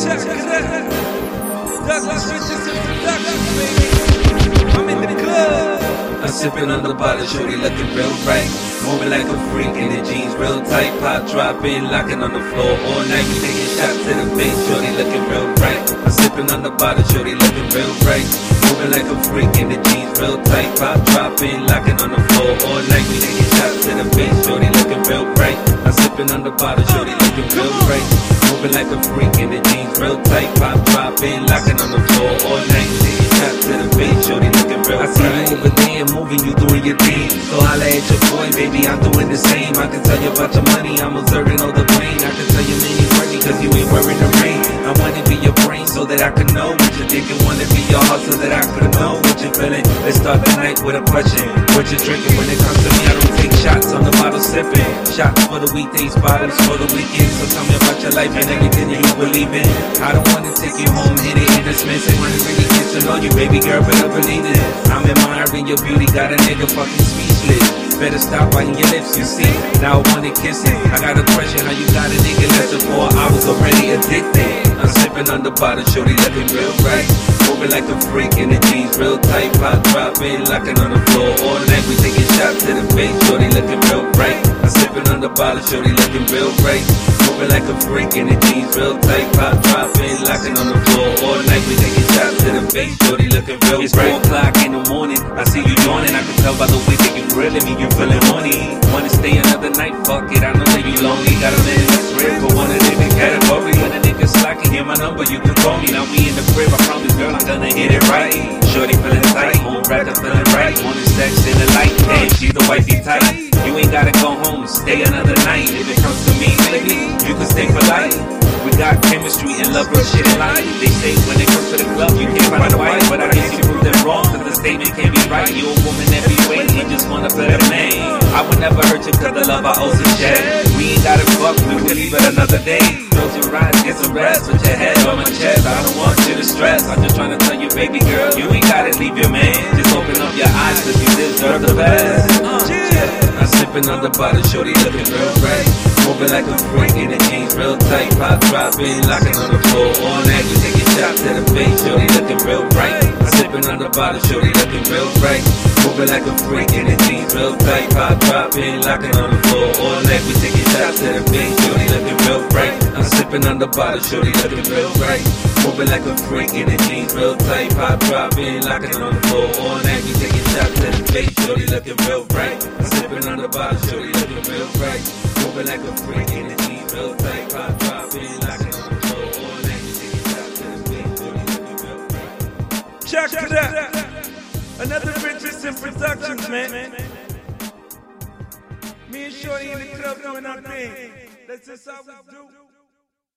Check it out. Douglas Richardson Productions, baby. I'm in the club. I'm sipping on the bottle, shorty looking real right. Moving like a freak in the jeans, real tight. Pop dropping, locking on the floor all night. We taking shots to the face, shorty looking real right. I'm sipping on the bottle, shorty looking real right. Moving like a freak in the jeans, real tight. Pop dropping, locking on the floor all night. We taking shots to the face, shorty looking real right. I'm sipping on the bottle, shorty looking real right. Moving like a freak in the jeans, real tight. Pop dropping, locking on the floor all night. Taking shots to the face, shorty looking real right. I see you over there moving, you doing your thing. So holla at your boy, baby, I'm doing the same. I can tell you about your money, I'm observing all the pain. I can tell you many worry, cause you ain't wearing the rain. I wanna be your brain so that I can know what you're thinking. Wanna be your heart so that I can know what you're feeling. Let's start the night with a question. What you drinking? When it comes to me, I don't take shots, on the bottle sipping. Shots for the weekdays, bottles for the weekend. So tell me about your life and everything that you believe in. I don't wanna take you home, hit it and dismiss it. Wanna really get to know you, baby girl, but I believe it. I'm admiring your beauty, got a nigga fucking speechless. Better stop biting your lips, you see. Now I wanna kiss it. I got a question, how you got a nigga less than 4 hours already addicted. I'm sipping on the bottle, shorty looking real right. Moving like a freak in the jeans, real tight. Pop dropping, locking on the floor all night. We taking shots to the face, shorty looking real right. I'm sipping on the bottle, shorty looking real right. Moving like a freak in the jeans, real tight. Pop dropping, locking on the floor all night. We taking shots to the face, shorty looking real right. It's 4 o'clock in the morning, I see you yawning. I can tell by the way that you grilling me, you feeling horny. Wanna stay another night, fuck it, I know that you lonely. Got a man in the crib for one of the category. When a nigga slacking, hear my number, you can call me. Now we in the crib, I promise girl, I'm gonna hit it right. Shorty feeling tight, home wrapped up feeling right. Morning sex in the light, damn, she's the wifey type. You ain't gotta go home, stay another night. If it comes to me, baby, you can stay for life. We got chemistry and love and shit in life. They say when it comes to the club, you can't find a wife. But I guess you proved it wrong, cause the statement can't be right. You a woman that be waiting, just want a better man. I would never hurt you cause the love I also share. We ain't gotta fuck, we will leave it another day. Close your eyes, get some rest, put your head on my chest. I don't want you to stress, I'm just trying to tell you, baby girl, you ain't gotta leave your man. Just open up your eyes cause you deserve the best. I'm sipping on the bottle, shorty looking real right. Moving like a freak in the jeans, real tight. Pop dropping, locking on the floor all night. We taking shots to the face, shorty looking real right. I'm sipping on the bottle, shorty looking real right. Moving like a freak in the jeans, real tight. Pop dropping, locking on the floor all night. We taking shots to the face, shorty looking real right. I'm sipping on the bottle, shorty looking real right. Moving like a freak in the jeans, real tight. Pop dropping, locking on the floor all night. We taking shots to the face, shorty looking real right. I'm sipping on the bottle, shorty looking real right. Moving like a freak in the jeans, real tight. Pop dropping, locking on the floor all night. We taking shots to the face, shorty looking real right. Check it out. Another Richardson Productions, man. Me and Shorty in the club doing our thing. That's just how we do.